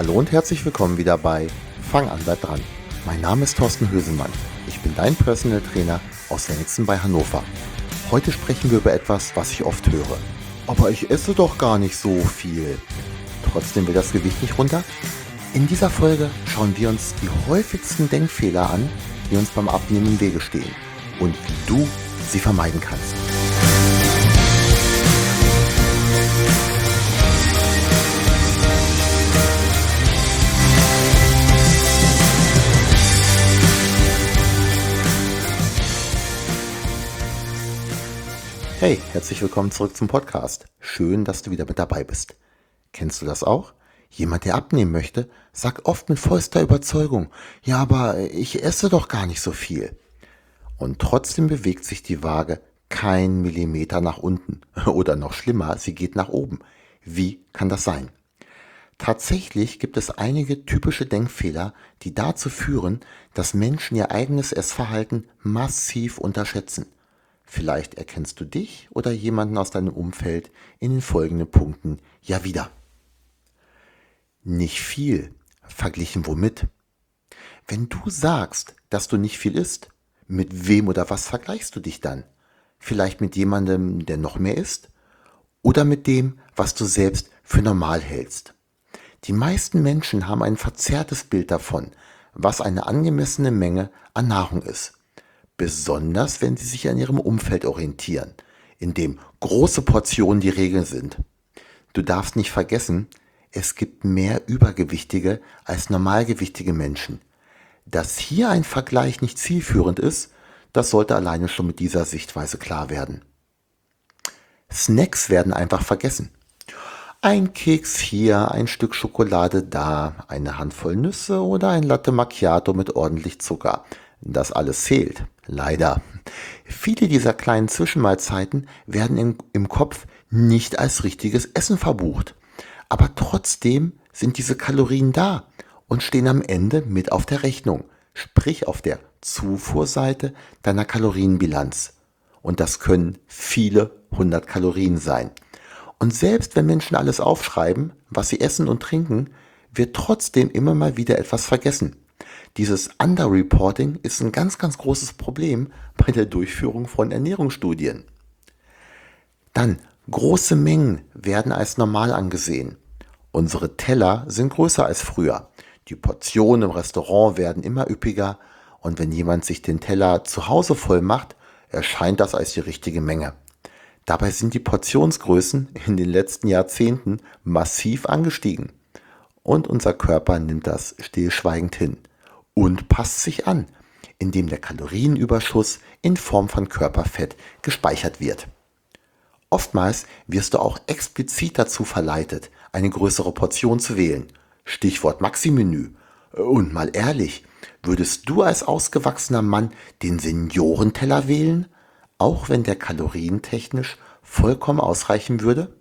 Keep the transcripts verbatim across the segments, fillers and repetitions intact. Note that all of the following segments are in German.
Hallo und herzlich willkommen wieder bei Fang an, bleib dran. Mein Name ist Thorsten Hösemann. Ich bin dein Personal Trainer aus Wenigsen bei Hannover. Heute sprechen wir über etwas, was ich oft höre. Aber ich esse doch gar nicht so viel. Trotzdem will das Gewicht nicht runter? In dieser Folge schauen wir uns die häufigsten Denkfehler an, die uns beim Abnehmen im Wege stehen und wie du sie vermeiden kannst. Hey, herzlich willkommen zurück zum Podcast. Schön, dass du wieder mit dabei bist. Kennst du das auch? Jemand, der abnehmen möchte, sagt oft mit vollster Überzeugung, ja, aber ich esse doch gar nicht so viel. Und trotzdem bewegt sich die Waage kein Millimeter nach unten. Oder noch schlimmer, sie geht nach oben. Wie kann das sein? Tatsächlich gibt es einige typische Denkfehler, die dazu führen, dass Menschen ihr eigenes Essverhalten massiv unterschätzen. Vielleicht erkennst du dich oder jemanden aus deinem Umfeld in den folgenden Punkten ja wieder. Nicht viel, verglichen womit? Wenn du sagst, dass du nicht viel isst, mit wem oder was vergleichst du dich dann? Vielleicht mit jemandem, der noch mehr isst? Oder mit dem, was du selbst für normal hältst? Die meisten Menschen haben ein verzerrtes Bild davon, was eine angemessene Menge an Nahrung ist. Besonders wenn sie sich an ihrem Umfeld orientieren, in dem große Portionen die Regel sind. Du darfst nicht vergessen, es gibt mehr Übergewichtige als normalgewichtige Menschen. Dass hier ein Vergleich nicht zielführend ist, das sollte alleine schon mit dieser Sichtweise klar werden. Snacks werden einfach vergessen. Ein Keks hier, ein Stück Schokolade da, eine Handvoll Nüsse oder ein Latte Macchiato mit ordentlich Zucker. Das alles zählt. Leider. Viele dieser kleinen Zwischenmahlzeiten werden im, im Kopf nicht als richtiges Essen verbucht. Aber trotzdem sind diese Kalorien da und stehen am Ende mit auf der Rechnung, sprich auf der Zufuhrseite deiner Kalorienbilanz. Und das können viele hundert Kalorien sein. Und selbst wenn Menschen alles aufschreiben, was sie essen und trinken, wird trotzdem immer mal wieder etwas vergessen. Dieses Underreporting ist ein ganz, ganz großes Problem bei der Durchführung von Ernährungsstudien. Dann, große Mengen werden als normal angesehen. Unsere Teller sind größer als früher. Die Portionen im Restaurant werden immer üppiger und wenn jemand sich den Teller zu Hause voll macht, erscheint das als die richtige Menge. Dabei sind die Portionsgrößen in den letzten Jahrzehnten massiv angestiegen. Und unser Körper nimmt das stillschweigend hin und passt sich an, indem der Kalorienüberschuss in Form von Körperfett gespeichert wird. Oftmals wirst du auch explizit dazu verleitet, eine größere Portion zu wählen. Stichwort Maxi-Menü. Und mal ehrlich, würdest du als ausgewachsener Mann den Seniorenteller wählen, auch wenn der kalorientechnisch vollkommen ausreichen würde?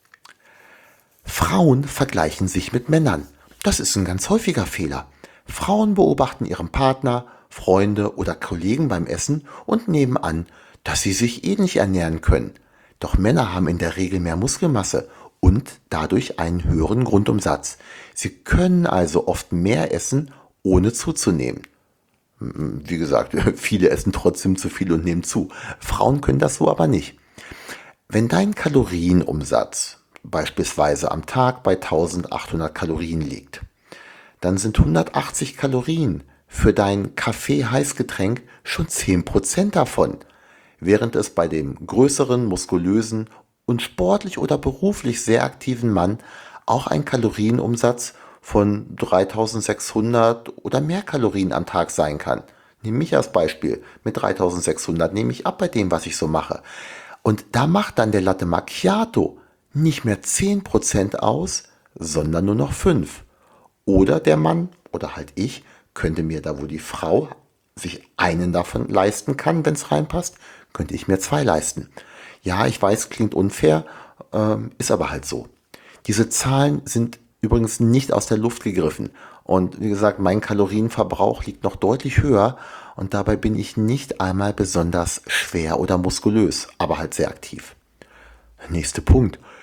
Frauen vergleichen sich mit Männern. Das ist ein ganz häufiger Fehler. Frauen beobachten ihren Partner, Freunde oder Kollegen beim Essen und nehmen an, dass sie sich ähnlich ernähren können. Doch Männer haben in der Regel mehr Muskelmasse und dadurch einen höheren Grundumsatz. Sie können also oft mehr essen, ohne zuzunehmen. Wie gesagt, viele essen trotzdem zu viel und nehmen zu. Frauen können das so aber nicht. Wenn dein Kalorienumsatz beispielsweise am Tag bei eintausendachthundert Kalorien liegt, dann sind hundertachtzig Kalorien für dein Kaffee-Heißgetränk schon zehn Prozent davon, während es bei dem größeren, muskulösen und sportlich oder beruflich sehr aktiven Mann auch ein Kalorienumsatz von dreitausendsechshundert oder mehr Kalorien am Tag sein kann. Nimm mich als Beispiel. Mit dreitausendsechshundert nehme ich ab bei dem, was ich so mache. Und da macht dann der Latte Macchiato nicht mehr zehn Prozent aus, sondern nur noch fünf. Oder der Mann, oder halt ich, könnte mir da, wo die Frau sich einen davon leisten kann, wenn es reinpasst, könnte ich mir zwei leisten. Ja, ich weiß, klingt unfair, ähm, ist aber halt so. Diese Zahlen sind übrigens nicht aus der Luft gegriffen. Und wie gesagt, mein Kalorienverbrauch liegt noch deutlich höher und dabei bin ich nicht einmal besonders schwer oder muskulös, aber halt sehr aktiv. Nächster Punkt.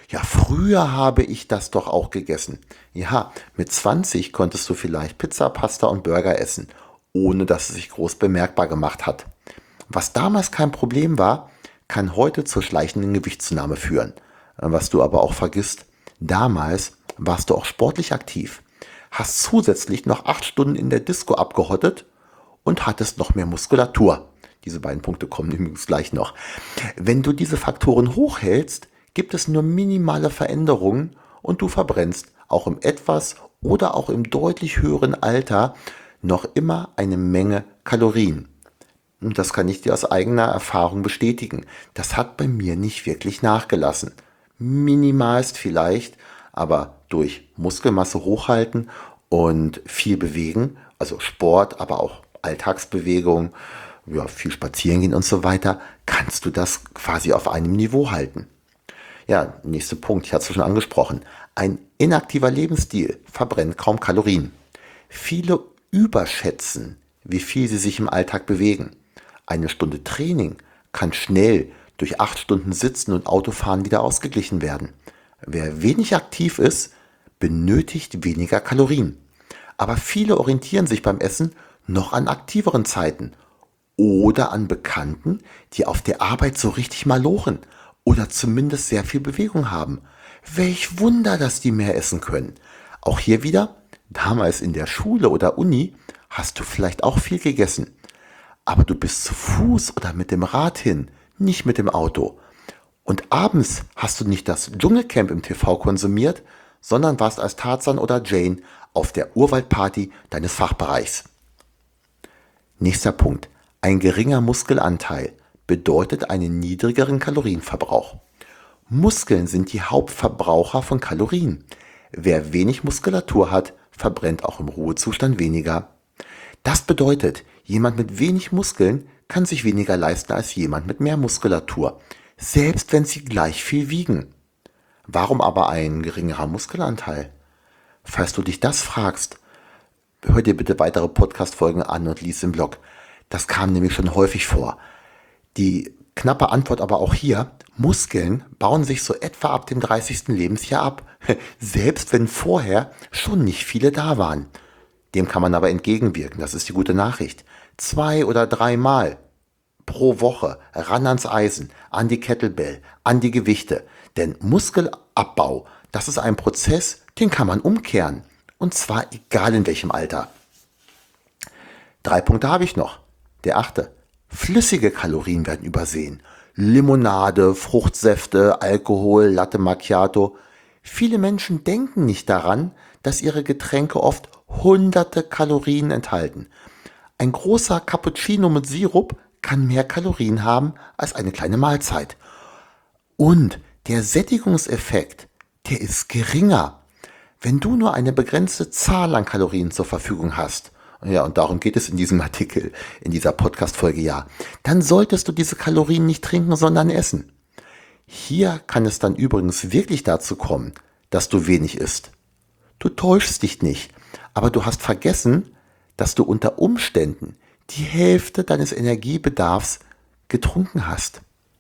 Ja, früher habe ich das doch auch gegessen. Ja, mit zwanzig konntest du vielleicht Pizza, Pasta und Burger essen, ohne dass es sich groß bemerkbar gemacht hat. Was damals kein Problem war, kann heute zur schleichenden Gewichtszunahme führen. Was du aber auch vergisst, damals warst du auch sportlich aktiv, hast zusätzlich noch acht Stunden in der Disco abgehottet und hattest noch mehr Muskulatur. Diese beiden Punkte kommen übrigens gleich noch. Wenn du diese Faktoren hochhältst, gibt es nur minimale Veränderungen und du verbrennst auch im etwas oder auch im deutlich höheren Alter noch immer eine Menge Kalorien. Und das kann ich dir aus eigener Erfahrung bestätigen. Das hat bei mir nicht wirklich nachgelassen. Minimalst vielleicht, aber durch Muskelmasse hochhalten und viel bewegen, also Sport, aber auch Alltagsbewegung, ja, viel spazieren gehen und so weiter, kannst du das quasi auf einem Niveau halten. Ja, nächster Punkt, ich hatte es schon angesprochen. Ein inaktiver Lebensstil verbrennt kaum Kalorien. Viele überschätzen, wie viel sie sich im Alltag bewegen. Eine Stunde Training kann schnell durch acht Stunden Sitzen und Autofahren wieder ausgeglichen werden. Wer wenig aktiv ist, benötigt weniger Kalorien. Aber viele orientieren sich beim Essen noch an aktiveren Zeiten oder an Bekannten, die auf der Arbeit so richtig malochen oder zumindest sehr viel Bewegung haben. Welch Wunder, dass die mehr essen können. Auch hier wieder, damals in der Schule oder Uni hast du vielleicht auch viel gegessen. Aber du bist zu Fuß oder mit dem Rad hin, nicht mit dem Auto. Und abends hast du nicht das Dschungelcamp im T V konsumiert, sondern warst als Tarzan oder Jane auf der Urwaldparty deines Fachbereichs. Nächster Punkt. Ein geringer Muskelanteil bedeutet einen niedrigeren Kalorienverbrauch. Muskeln sind die Hauptverbraucher von Kalorien. Wer wenig Muskulatur hat, verbrennt auch im Ruhezustand weniger. Das bedeutet, jemand mit wenig Muskeln kann sich weniger leisten als jemand mit mehr Muskulatur, selbst wenn sie gleich viel wiegen. Warum aber ein geringerer Muskelanteil? Falls du dich das fragst, hör dir bitte weitere Podcast-Folgen an und lies im Blog. Das kam nämlich schon häufig vor. Die knappe Antwort aber auch hier: Muskeln bauen sich so etwa ab dem dreißigsten Lebensjahr ab, selbst wenn vorher schon nicht viele da waren. Dem kann man aber entgegenwirken, das ist die gute Nachricht. Zwei oder dreimal pro Woche ran ans Eisen, an die Kettlebell, an die Gewichte. Denn Muskelabbau, das ist ein Prozess, den kann man umkehren. Und zwar egal in welchem Alter. Drei Punkte habe ich noch. Der achte. Flüssige Kalorien werden übersehen. Limonade, Fruchtsäfte, Alkohol, Latte Macchiato. Viele Menschen denken nicht daran, dass ihre Getränke oft hunderte Kalorien enthalten. Ein großer Cappuccino mit Sirup kann mehr Kalorien haben als eine kleine Mahlzeit. Und der Sättigungseffekt, der ist geringer, wenn du nur eine begrenzte Zahl an Kalorien zur Verfügung hast. Ja, und darum geht es in diesem Artikel, in dieser Podcast-Folge ja. Dann solltest du diese Kalorien nicht trinken, sondern essen. Hier kann es dann übrigens wirklich dazu kommen, dass du wenig isst. Du täuschst dich nicht, aber du hast vergessen, dass du unter Umständen die Hälfte deines Energiebedarfs getrunken hast.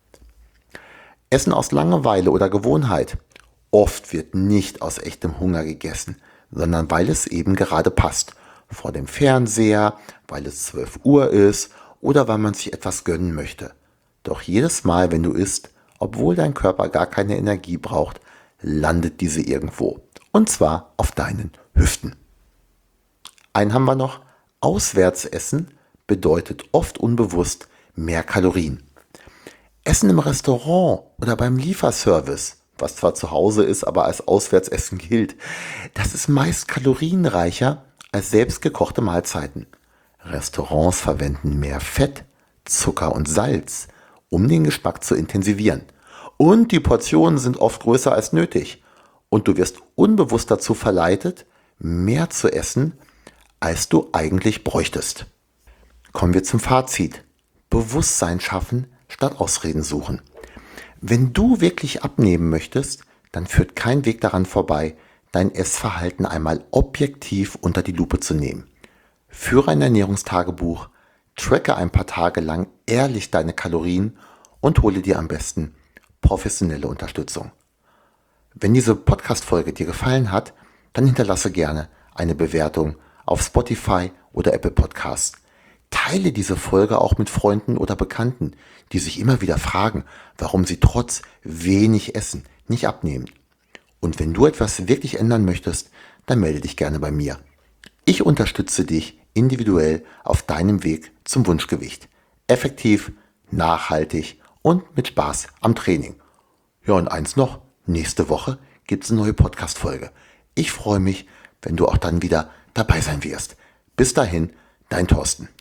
Essen aus Langeweile oder Gewohnheit. Oft wird nicht aus echtem Hunger gegessen, sondern weil es eben gerade passt. Vor dem Fernseher, weil es zwölf Uhr ist oder weil man sich etwas gönnen möchte. Doch jedes Mal, wenn du isst, obwohl dein Körper gar keine Energie braucht, landet diese irgendwo. Und zwar auf deinen Hüften. Einen haben wir noch. Auswärtsessen bedeutet oft unbewusst mehr Kalorien. Essen im Restaurant oder beim Lieferservice, was zwar zu Hause ist, aber als Auswärtsessen gilt, das ist meist kalorienreicher als selbstgekochte Mahlzeiten. Restaurants verwenden mehr Fett, Zucker und Salz, um den Geschmack zu intensivieren. Und die Portionen sind oft größer als nötig. Und du wirst unbewusst dazu verleitet, mehr zu essen, als du eigentlich bräuchtest. Kommen wir zum Fazit. Bewusstsein schaffen statt Ausreden suchen. Wenn du wirklich abnehmen möchtest, dann führt kein Weg daran vorbei, dein Essverhalten einmal objektiv unter die Lupe zu nehmen. Führe ein Ernährungstagebuch, tracke ein paar Tage lang ehrlich deine Kalorien und hole dir am besten professionelle Unterstützung. Wenn diese Podcast-Folge dir gefallen hat, dann hinterlasse gerne eine Bewertung auf Spotify oder Apple Podcasts. Teile diese Folge auch mit Freunden oder Bekannten, die sich immer wieder fragen, warum sie trotz wenig Essen nicht abnehmen. Und wenn du etwas wirklich ändern möchtest, dann melde dich gerne bei mir. Ich unterstütze dich individuell auf deinem Weg zum Wunschgewicht. Effektiv, nachhaltig und mit Spaß am Training. Ja, und eins noch, nächste Woche gibt es eine neue Podcast-Folge. Ich freue mich, wenn du auch dann wieder dabei sein wirst. Bis dahin, dein Thorsten.